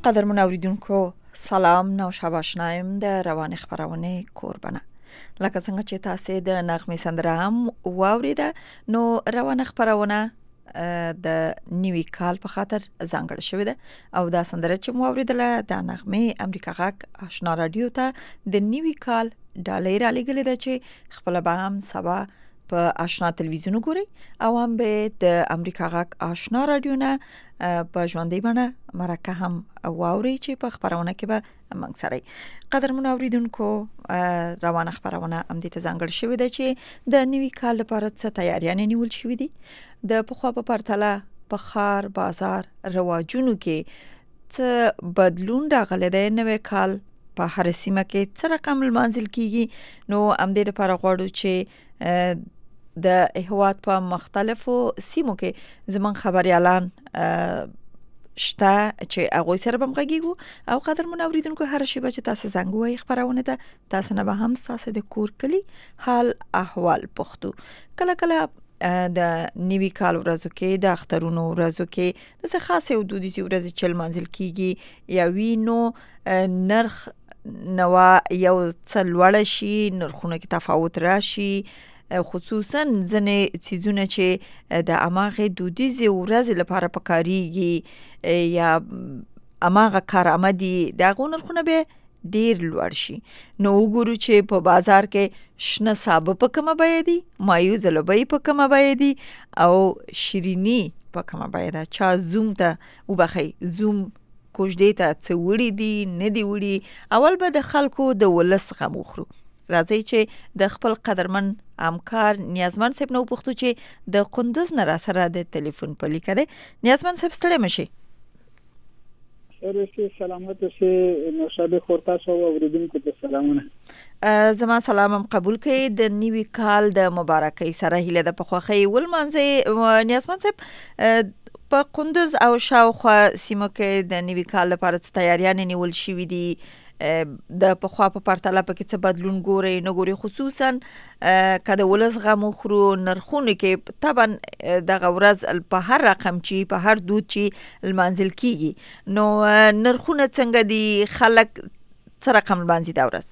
قدرمن اوریدونکو سلام، نوشابه آشنایم د روان خبرونه کوربنه. لکه څنګه چې تاسو د نغمې سندره هم واوریده، نو روان خبرونه د نیوي کال په خاطر ځانګړې شوې ده او دا سندره چې مو اوریدله د نغمې امریکا غږ آشنا رادیو ته د نیوي کال ډالۍ را لګلې ده چې خپل به هم سبا په آشنا تلویزیون ګوري او هم به د امریکا غږ آشنا رادیو نه په ژوندۍ بڼه مرکه هم واوري چې په خبرونه کې به موږ سره قدرمن اوریدونکو روانه خبرونه هم د ځانګړې شوې ده چې د نیوي کال لپاره څه تیاریان نیول شوې دي. د پخوا په پرتله په خار بازار رواجونو کې څه بدلون راغلی دی. نوی کال په هر سیمه کې څه رقم لمانځل کیږي، نو هم دې لپاره غواړو چې د هیواد په مختلفو سیمو کې زمون خبريالان شته چې هغه سره به مغږیږو او قدرمن اوریدونکو هر شی به چې تاسو زنګ وای خبرونه ده تاسو نه به هم تاسو د کور کلی حال احوال پختو. کله کله د نیوي کال ورځو کې د اخترونو ورځو کې د خاصه او دودیزي ورځې چل منځل کیږي یا وینو نرخ نوا یو څلوړ شي، نرخونه کې تفاوت راشي، خصوصا ځنې چیزونه چې د اماغه دودیزي ورځ لپاره پکاريږي یا اماغه کارآمدي د غونرخونه به ډیر لوړ شي. نو وګورو چې په بازار کې شنه صابه په کومه بیه دي، مایو زلبۍ په کومه بیه دي او شیرینی په کومه بیه ده. چا زوم ته وبخي زوم کوژدې ته څه وړي دي نه دی وړي. اول به د خلکو د ولس غم وخورو. راځي چې د خپل قدرمن همکار نیازمن صاحب نو پوښتو چې د قندوز نه را سره د ټلیفون په لیکه ده. نیازمن صاحب ستړي مشي. شریف سلامت اوسه، نوشابه خورتا شو اوریدونکو ته سلامونه. زما سلام هم قبول کړئ. د نیوي کال د مبارکۍ سره هیله د پخوخي ولمانځي. نیازمن صاحب په قندوز او شاوخوا سیمو کې د نیوي کال لپاره تیاریان نیول شوې دي. د پخوا په پرتله په کې څه بدلون ګوري نه ګوري، خصوصا کله ولس غم خورو نرخونه کې طبعا د غورز په هر رقم چې په هر دود چې المنزل کیږي. نو نرخونه څنګه دي، خلک څه رقم باندې دا ورځ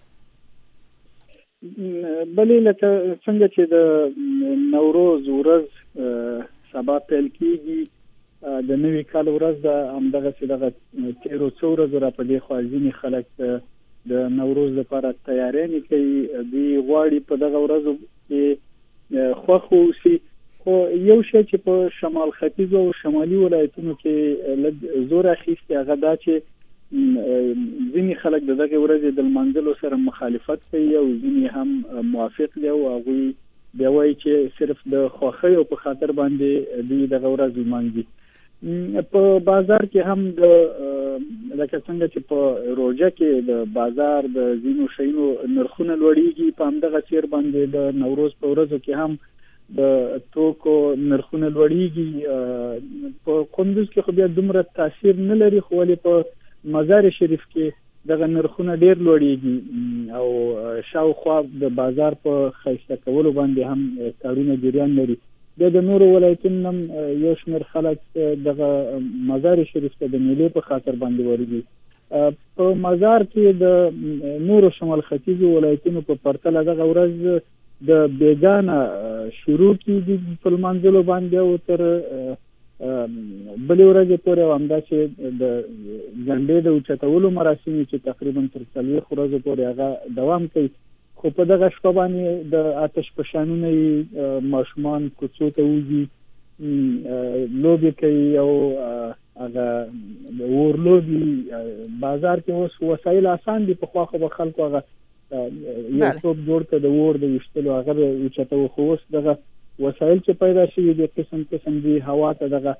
بلې لکه څنګه چې د نوروز ورځ سبا پیل کیږي، د نوي کال ورځ د همدغه چې دغه 13 ورځې را په دې خوازینی خلک د نوروز لپاره تیاری کوي. دی غواړي په دغه ورځو کې خوښ اوسي. خو یو شی چې په شمال ختیځ او شمالي ولایتونو کې لږ زور اخیستی هغه دا چې ځینې خلک دغه ورځې د منځلو سره مخالفت کوي او ځینې هم موافق دي او هغه بیا وایي چې صرف د خوښۍ او په خاطر باندې دی دغه ورځ لمانځي. په بازار کې هم د لکه څنګه چې په روزه کې د بازار د زینو شینو نرخونه لوړیږي، په همدغه چیر باندې د نوروز په ورځو کې هم د توکو نرخونه لوړیږي. په قندوز کې خو بیا دومره تاثیر نه لري، خو ولې په مزار شریف کې دغه نرخونه ډیر لوړیږي او شاوخوا د بازار په خیسته کولو باندې هم کارونه جریان لري. د نورو ولایتونو یو شمېر خلک دغه مزار شریف ته د میلې په خاطر باندې ورځي. په مزار کې د نورو شمال ختیځو ولایتونو په پرتله دغه ورځ د بیگانه شروع کیږي په منځلو باندې او تر بلې ورځې پورې همدا چې د جنډې د اوچتولو مراسم چې تقریبا تر 40 ورځې پورې هغه دوام کوي. خو په دغه شپه باندې د آتش فشانونه ماشومان کوڅو ته وځي، لوبي کوي او هغه د ورلوبي بازار کې اوس وسایل آسان دي. په خوا خو خلکو هغه یو څوک جوړ ته د ور د وشتلو هغه اوچته خو اوس دغه وسایل چې پیدا شوي دي قسم دي هوا ته دغه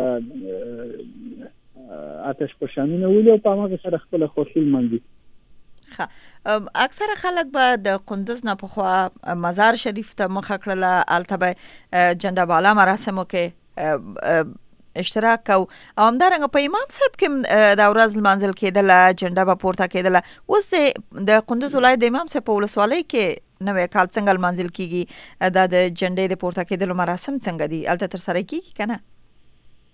آتش فشانونه ولې او په هغه سره خپل خوشي مندي. اکثر خلک به د قندوز نه پخوا مزار شریف ته مخه کړله، الته به جنډه بالا مراسمو کې اشتراک او همدارنګه په امام صاحب کې د ورځ لمانځل کېدله، جنډه به پورته کېدله. اوس د قندوز ولایت د امام صاحب په ولسوالۍ کې نوی کال څنګه لمانځل کېږي؟ دا د جنډې د پورته کېدلو مراسم څنګه دي؟ الته ترسره کېږي که نه؟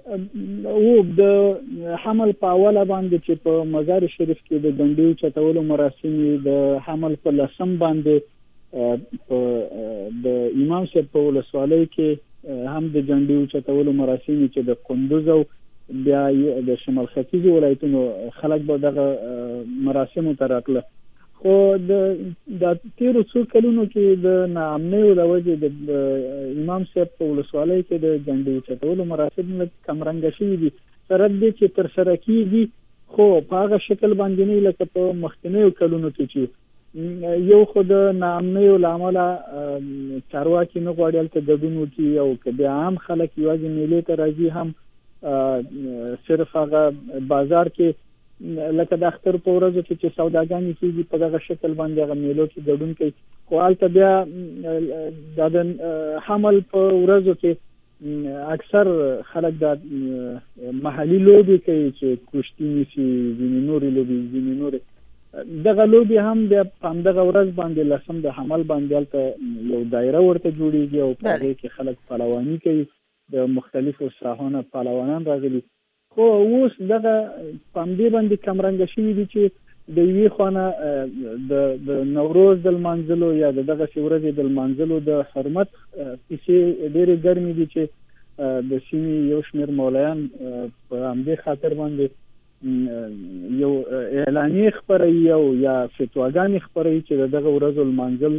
او د حمل په اوله باندې چې په مزار شریف کې د ډنډیو چتولو مراسم د حمل په لسم باندې د امام صاحب په ولسوالۍ کې هم د ډنډیو چتولو مراسم چې د کندوز او بیا د شمال ختیځ ولایتونو خلک به دغه مراسم ته راتله. خو د تیرو څو کلونو کې د ناامنۍ د وجې د امام صاحب په ولسوالۍ کې د ډنډیو چتولو مراسم کمرنګه شوي دي. سره دې چې تر سره کېږي خو په هغه شکل باندې نه لکه په مخکینیو کلونو کې چې یو خو د ناامنۍ له امله چارواکي نه غواړي هلته ګډون وکړي او که بیا عام خلک یوازې میلې ته راځي هم صرف هغه بازار کې لکه د اختر په ورځو کې چې سوداګانې کېږي په دغه شکل باندې هغه میلو کې ګډون کوي. خو هلته بیا د حمل په ورځو کې اکثر خلک د محلي لوبې کوي چې کشتي نیسي، ځینې نورې لوبې، ځینې نورې دغه لوبې هم بیا په همدغه ورځ باندې لسم د حمل باندې هلته یو دایره ورته جوړېږي او په هغې کې خلک پهلواني کوي، د مختلفو ساحونو پهلوانان راغلي. خو اوس دغه په همدې باندې کمرنګه شوي دي چې د یوې خوا د نوروز د لمانځلو یا د دغسې ورځې د لمانځلو د حرمت کیسې ډېرې ګرمې دي چې د سیمې یو شمېر مولایان په همدې خاطر باندې یو اعلانیې خپروي او یا فتواګانې خپروي چې د دغه ورځو لمانځل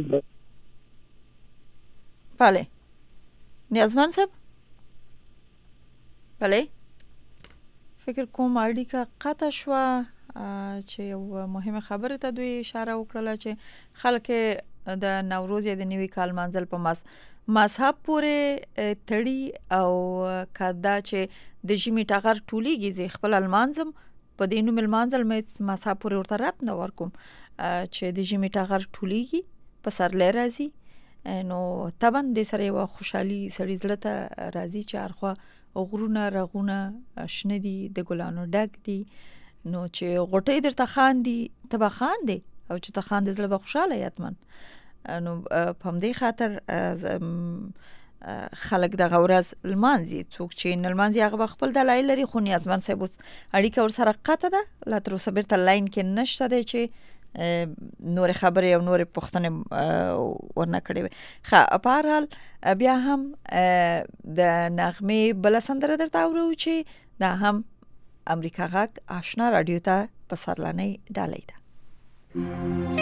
بله. نیازمن صاحب بله، فکر کوم اړیکه قطع شوه چې یو مهمه خبره ته دوی اشاره وکړله چې خلک د نوروز یا د نوي کال منځل په مذهب پورې تړي او کدا چې د ژمي ټغر ټولیږي زه خپل المانځم په دې نوم المانځل مې مذهب پورې ورته ربط نه ورکوم چې د ژمي ټغر ټولیږي په سرلې راځي نو طبعا د سره یو خوشحالي سړي زړه ته راځي چې هرخوا غرونه رغونه شنه دي، د ګلانو ډک دي، نو چې غوټۍ درته خاندي ته به خاندې او چې ته خاندې زړه به خوشحاله یتمن. نو په همدې خاطر خلک دغه ورځ لمانځي. څوک چې نه لمانځي هغه به خپل دلایل لري. خو نیازمن صاحب اوس اړیکه ورسره قطع ده، لا تر اوسه بیرته لاین کې نشته دی چې نور خبرې او نور پوښتنې ورنه کړې وي. ښه، په هر حال بیا هم د نغمې بله سندره درته اورو چې دا هم امریکا غږ آشنا راډیو ته په سرلنۍ ډالۍ ده.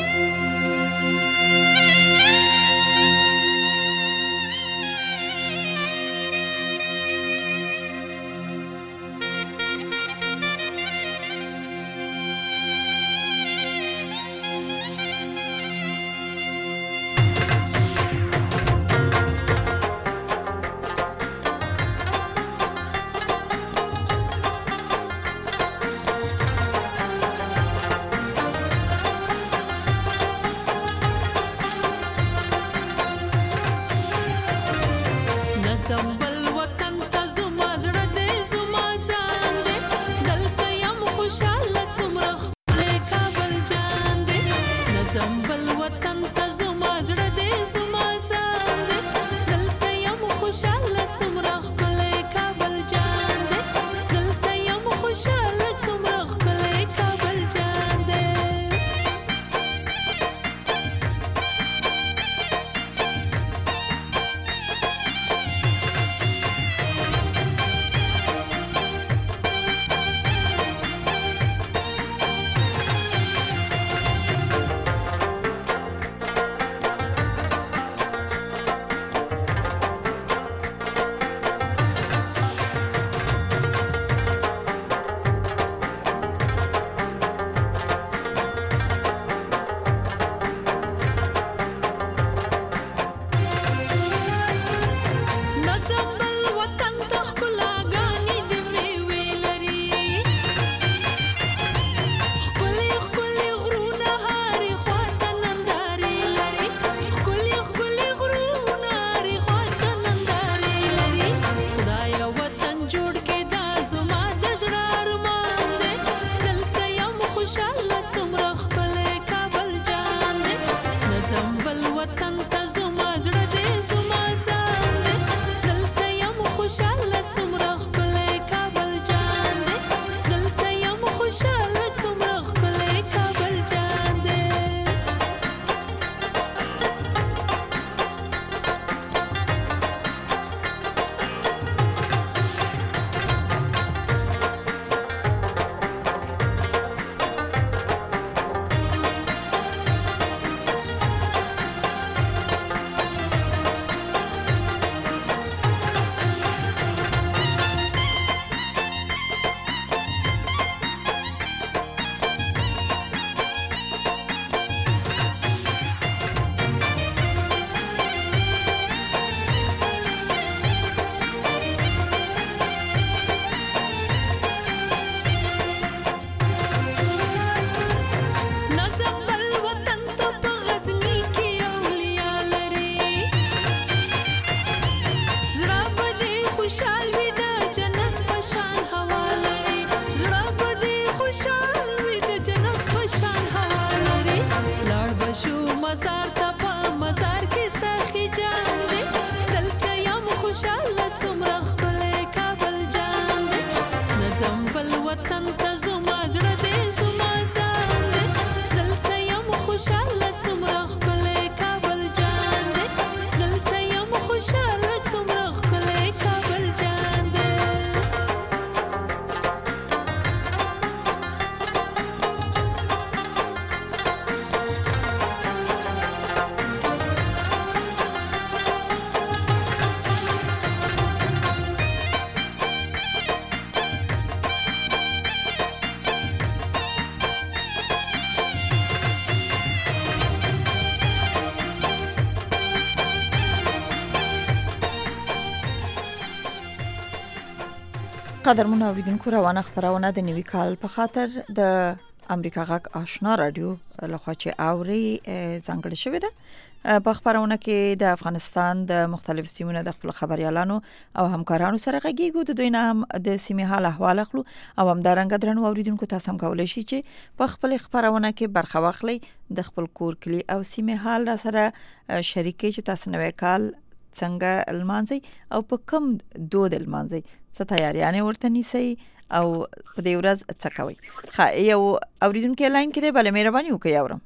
قدرمن اوریدونکو روانه خبرونه د نوي کال په خاطر د امریکا غږ آشنا رادیو لخوا چې اوري ځانګړې شوې ده. په خبرونه کې د افغانستان د مختلف سیمونو د خپل خبريالانو او همکارانو سره غږیږو، د دوی نه هم د سیمې حال احوال اخلو او هم درنګ درنو اوریدونکو تاسو هم کولای شئ چې په خپل خبرونه کې برخه واخلئ، د خپل کور کلی او سیمې حال را سره شریک کړئ چې تاسو نوې کال څنګه المانځي او په کوم دود المانځي، څه تیاریانې ورته نیسئ او په دې ورځ څه کوي. یو اوریدونکو لاین کې دی، بل مهرباني وکړئ اورم.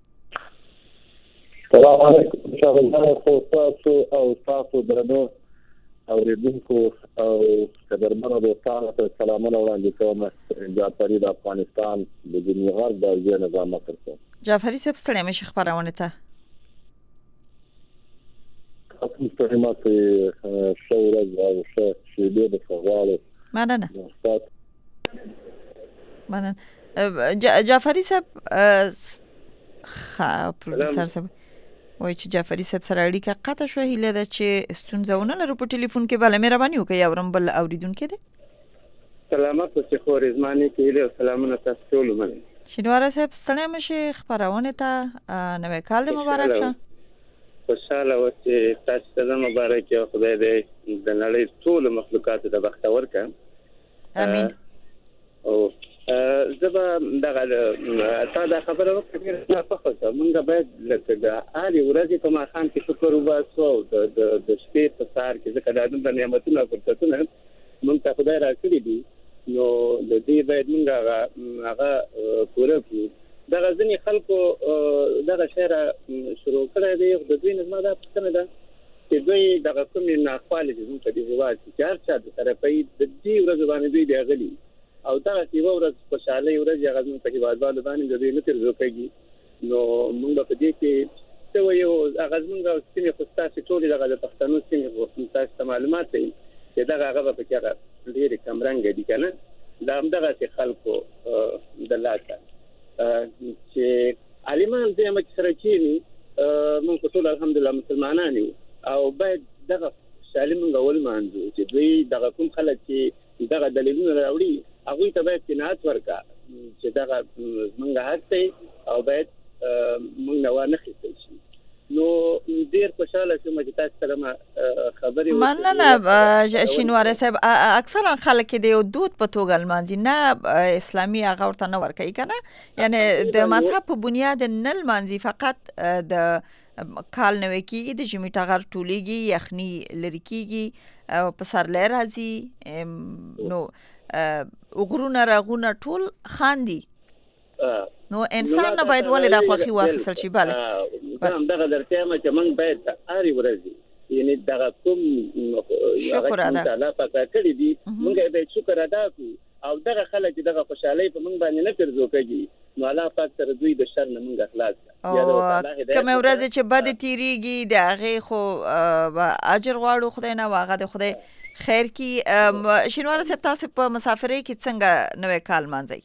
السلام علیکم شاهدان تاسو او تاسو درنو اوریدونکو او قدرمنو دوستانو ته سلامونه وړاندې کوم. جعفري د افغانستان د جنوبي غرب د ځای نظام مکرته. جعفري صاحب ستړي مشه خبرونه ته تاسو ستړي په شورز او شیدې د فغوالو مننه. جعفري صاحب پروفیسور صاحب وای چې جعفري صاحب سره اړیکه قطع شو، هیله ده چې ستونزونه لرو په ټلیفون کې، بل مهرباني وکړئ اورم بل اوریدونکو دی. سلامات اوسئ خو رضماني کې له سلامونه تاسو ټول مننه. شینواره صاحب ستړي مشه خبرونه ته نوې کال مبارک شه. خوشاله اوسئ، تاسو ته مبارک او خدای دې د نړۍ ټول مخلوقات ته بختور کړي. امين. او زبا دغه تا دا خبره وکړه نه فخر مونږ باید لکه د اړي ورځې په ماخام کې شکر وباسو د شپې په سار کې ځکه د نعمتونو فرصتونه مونږ ته خدای راکړي دي، نو د دې باید مونږ هغه پوره کړو. دغه ځینې خلکو دغه شعر شروع کړی دی، د دوی نه دا پوښتنه ده چې دوی دغه کومې ناخوالې چې زموږ په دې هېواد کې چې هر چا د طرفۍ د دې ورځو باندې دوی بیا غلي او دغسې یوه ورځ خوشحالۍ ورځ هغه زموږ په هېوادوالو باندې د دوی نه ترې کېږي. نو موږ به په دې کې څه وایو، هغه زموږ سیمې خو ستاسې ټولې دغه د پښتنو سیمې خو تاسو ته معلومات دی چې دغه هغه به پکې هغه ډېرې کمرنګه دي که نه، د همدغسې خلکو د لاسه چې عالمان دویمه چې سره کېني موږ خو ټول الحمدلله مسلمانان یو او باید دغه خوشحالي موږ ولمانځو چې دوی دغه کوم خلک چې دغه دلیلونه راوړي هغوی ته باید قناعت ورکړه چې دغه زموږ حق دی او باید موږ نه وانخیستل شي. نو ډېر خوشحاله شوم چې تاسو سره خبرې مننه شینواره صاحب. اکثرا خلک د یو دود په توګه لمانځي، نه اسلامي هغه ورته نه ورکوي که نه، یعنی د مذهب په بنیاد نه لمانځي، فقط د کال نوی کېږي، د ژمي ټغر ټولیږي، یخني لرې کېږي او پسرلی راځي، نو غرونه رغونه ټول خاندي، نو انسان نه باید ولې دا خوښي واخیستل شي. بله همدغه درته یم چې موږ باید د هرې ورځې یعنې دغه کوم شکر ادا تعالی پاکه کړي دي موږ باید شکر ادا کړو او دغه خلک چې دغه خوشحالۍ په موږ باندې نه پرځو کېږي، نو الله پاک سره دوی د شر نه موږ خلاص کړو. کومې ورځې چې بدې تېرېږي د هغې خو اجر غواړو خدای نه، او هغه د خدای خیر کړي. شینواره صاحب تاسو په مسافرۍ کې څنګه نوی کال لمانځئ؟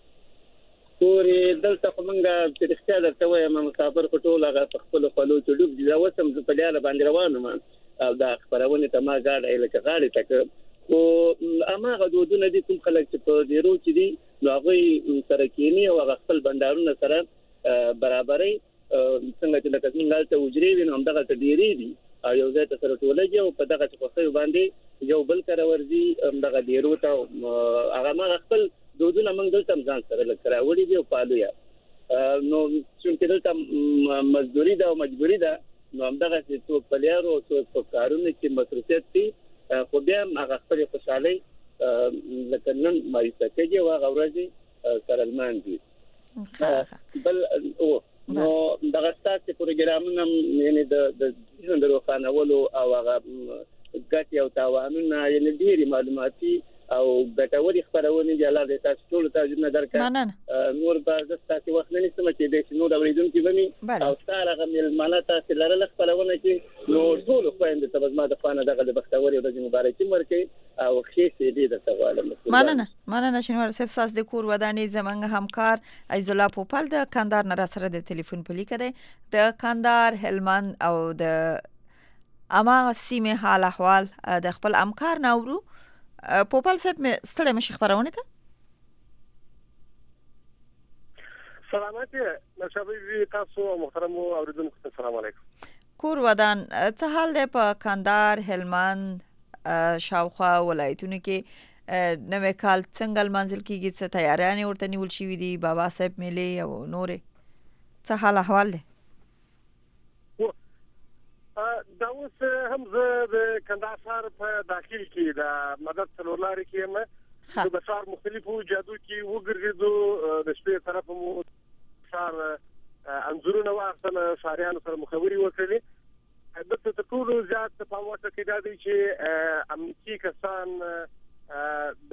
پورې دلته خو موږ چې رښتیا درته وایم مسافر خو ټول هغه په خپلو خولو کې ډوب دي. دا اوس هم زه په لیاره باندې روان یم او دا خپرونې ته ما ګاډی لکه غاړې ته کړ، خو هماغه دودونه دي کوم خلک چې په ډېرو کې دي نو هغوی سره کښېني او هغه خپل بنډارونه سره برابروي. څنګه چې لکه زموږ هلته حجرې وي نو همدغسې ډېرې دي او یو ځای ته سره ټولېږي او په دغسې خوښیو باندې یو بل کره ورځي همدغه ډېرو ته هغه هماغه خپل دودونه موږ دلته هم ځان سره لږ راوړي دي او پالو یې. نو چونکې دلته مزدوري ده او مجبوري ده، نو همدغسې څوک په لیارو او څوک په کارونو کې مصروفیت دي، خو بیا هم هغه خپلې خوشحالۍ لکه نن مایوسه کېږي او هغه ورځې سره لمانځي. بل نو دغه ستاسې پروګرامونه یعنې د ژوند د روښانولو او هغه ګټې او تاوانونه یعنې ډېرې معلوماتي او ګټورې خپرونې دي. الله دې تاسو ټولو ته اجرونه درکړي. نور به زه ستاسې وخت نه نیسم چې دی چې نور اورېدونکي به مې او ستا هغه مېلمانه تاسې لرله خپرونه کې، نو ټولو خویندو ته به زما د خوا نه دغه د بختورې ورځې مبارکي م ورکوي او ښې سیدې درته غواړم. مننه شینواره صاحب، ستاسو د کور ودانې زموږ همکار عزالله پوپل د کندهار نه راسره د تلیفون په لیکه دی. د کندهار، هلمند او د هماغه سیمې حال احوال د خپل همکار نه اورو. پوپل صاحب مې ستړی مشي خبرونه ته سلامات نشابي تاسو محترم اوریدونکو ته السلام علیکم. کور ودان څه حال دی په کندهار هلمند شاوخوا ولایتونو کې نوې کال څنګه لمانځل کیږي څه تیاریانې ورته نیول شوې دي بابا صاحب میلې او نورې څه حال احوال دی دا اوس هم زه د کندهار ښار په داخل کې د مدد څلورلارې کې یم د بشار مختلفو جادو کې وګرځېدو د شپې طرف مو ښار انځورونه واخلل ښاریانو سره مخابري وکړلې د ټولو زیات په واټه کې دا دی چې امنیتي کسان د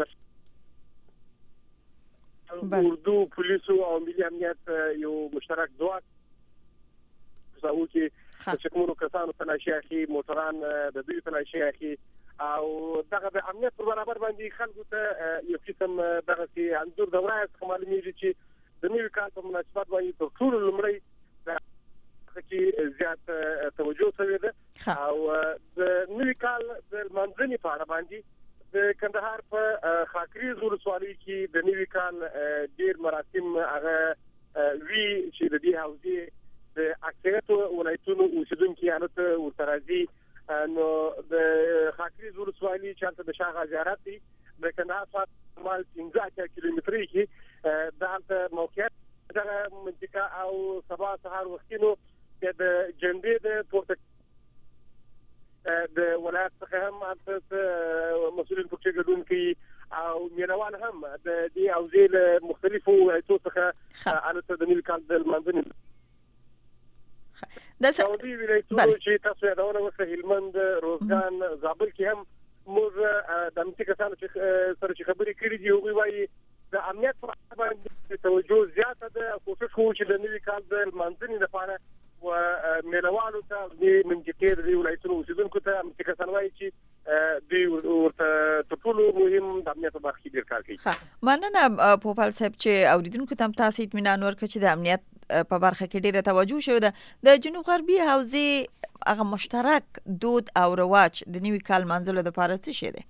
اردو پولیسو او ملي امنیت یو مشترک ځواک زاوو کې چې کومو کسانو تلاشي اخی موټران د دوی تلاشي اخی او دغه د امنیت په برابر باندې خلکو ته یو قسم دغه چې انځور دوره معلومیږي چې د نوي کال په مناسبت باندې ټول لمړی چې زیات توجه شوی ده او د نوي کال د منځني په اړه باندې د کندهار په خاکریز ولسوالۍ کې د نوي کال ډیر مراسم هغه وی چې د دې حوزې د اکثریت ولایتونو اوسیدونکو حالت ورترازي نو د خاکریز ولسوالۍ چې د شاغه زیارت دی د کندهار څخه مال 15 کیلومتري کې د موقعیت دغه منطقه او سبا سهار وختونو د جنبې د پورته د ولایت څخه هم مسؤلین پکې ګډون کوي او مینوال هم د دې حوزې مختلفو ولایتونو څخه البته د نوي کال د لمانځنې د سعودي ولایتونو چې تاسو یادونه وکړه هلمند روزګان زابل کې هم موږ د امنیتي کسانو سره چې خبرې کړې دي هغوی وایي د امنیت په اړه باندې توجه زیاته ده کوشش کوو چې د نوي کال د لمانځنې لپاره و میلوالو ته د منطقې د ولایتونو اوسیدونکو ته امنیتي کسان وایي چې دوی ورته ټول مهم د امنیت په برخه کې ډېر کار کوي. مننه پوپل صاحب چې اوریدونکو ته تاسو اطمینان ورکړئ چې د امنیت په برخه کې ډیره توجه شوې ده د جنوب غربي حوزې هغه مشترک دود او رواج د نوي کال منځلو لپاره څه شي دی؟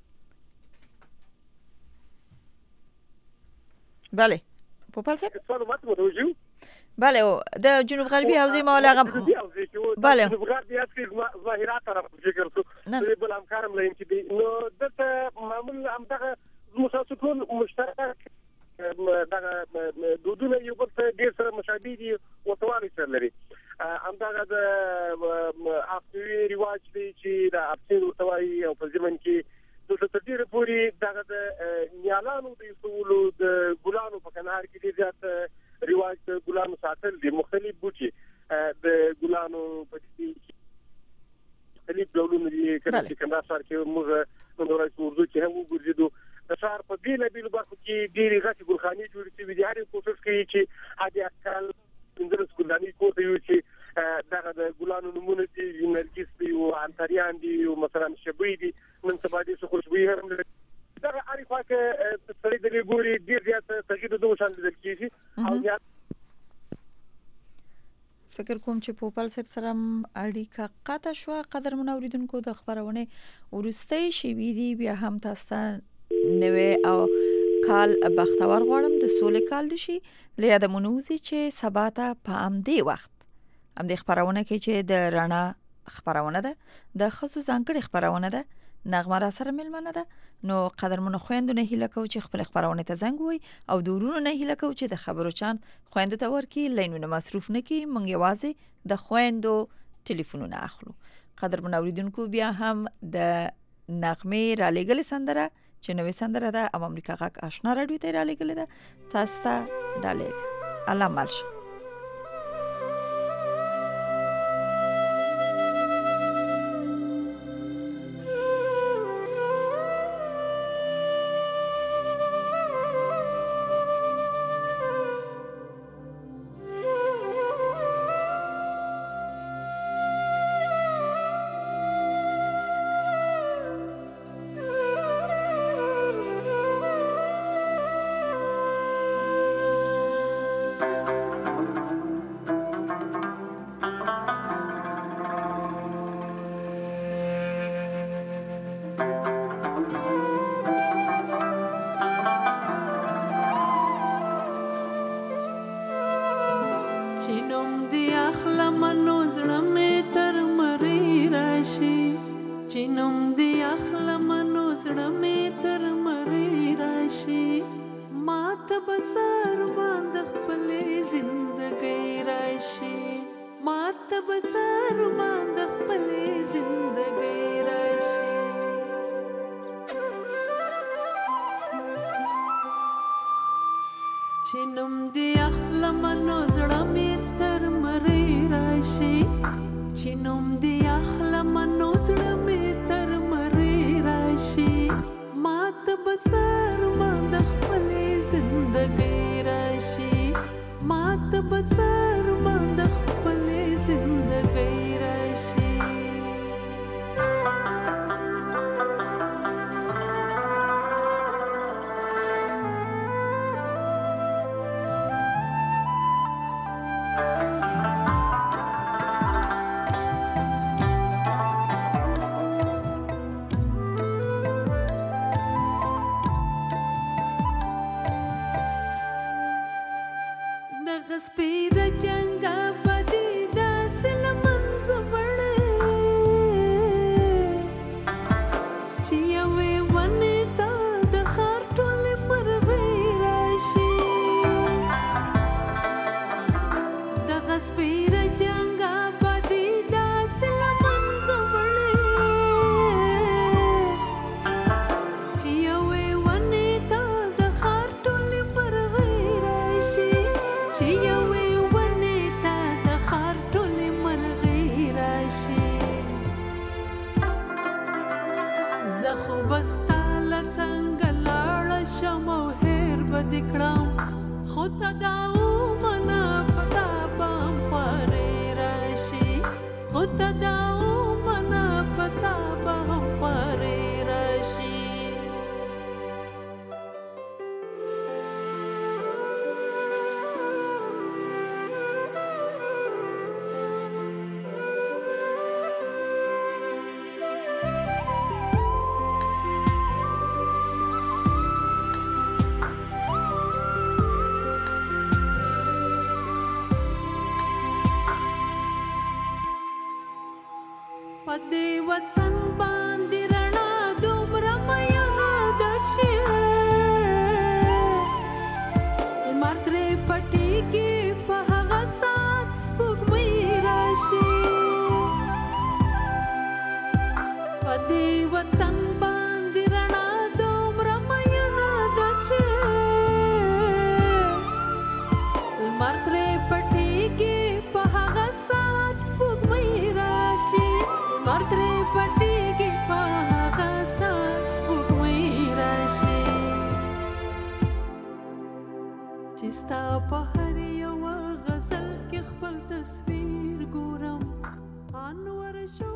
بله پوپل صاحب بله د جنوب غربي حوزې مولا بله جنوب غربي حوزې ظاهرات طرف فکر څه بل همکارم لایم چې نو دته معمول هم دغه مسافرون مشترک دغه دودونه یو بل څه ډیر سره مشابه دي او تواري سره لري همدغه د افغاني رواج دی چې د افغاني تواري او په ځمن کې د تدبیر پوری دغه د نیالانو د اصولو د ګلانو په کنار کې ډیر زیات رواج د ګلانو ساتل دي مختلف بوټي د ګلانو په دې مختلف ډولونه دي چې کله سره کې موږ نو راځو چې هم وګورځو د ښار په بیله بیل برخو کې ډېری غټي ګلخانې جوړې شوې دي هر کوشش کوي چې هدي اکل اندرس ګلاني کوته یو چې دغه د ګلانو نمونه دي نرګس دي او انتریان دي او مثلا شبوي دي من سبا دي خوشبوي هم دغه عارفه کې سړي د ګوري ډېر زیات تجدید دوه شان دي کیږي او فکر کوم چې پوپل صاحب سره اړیکه قطع شو قدر منوریدونکو د خبرونه ورستۍ شي وی بیا هم تاسو نوې او کال بختور غواړم د سولې کال دي شي لیا د منوزي چې سبا ته په امدي وخت امدي خبرونه کې چې د رڼا خبرونه ده د خصوص ځانګړي خبرونه ده نغمه را سره ملمنه ده نو قدرمنو خويندونه هیله کو چې خپل خبرونه ته زنګ وي او دورونو نه هیله کو چې د خبرو چاند خوينده ته ورکی لینونه مصروف نه کی مونږ یوازې د خويندو ټلیفونونه اخلو قدرمنو اوریدونکو بیا هم د نغمه را لګل سندره چې نوې سندره ده او امریکا غاک آشنا راډیو ته را لګل ده تاسو ته ډالې الله مالشه نوم دی اخلم نو زړه مې تر مرۍ راشي ما ته به سر باندې خپلې زندګۍ راشي ما ته به سر باندې خپلې زندګۍ راشي چې نوم دی اخلم نو زړه مې تر مرۍ راشي چې نوم دی اخلم نو زړه مې تر مرۍ راشي ما ته به سر باندې خپلې زندګۍ راشي ما ته به سر باندې خپلې زندګۍ راشي سپیر جنگا بدی دا سلمن زبڑے چیوے ونی تا دخار ٹولی مرغی راشی دغا سپیر جنگا بدی دا سلمن زبڑے چیوے ونی تا دخار ٹولی مرغی راشی یوې ونې ته د ښار ټولې مرغۍ راشي زه خو به ستا له څنګه لاړه شم او هېر به دې کړم خو ته دا ومنه په تا به هم خوارې راشي خو ته دا ومنه په تا به هم خوارې راشي پدې وطن باندې رڼا دومره میانه ده چې لمر ترې پټېږي په هغه ساعت سپوږمۍ راشي پدې وطن باندې رڼا دومره میانه ده چې لمر ترې پټېږي په هغه ساعت سپوږمۍ راشي مر ترې پټېږي په هغه ساعت سپوږمۍ راشي چې ستا په هر یوه غزل کې خپل تصویر ګورم انور شو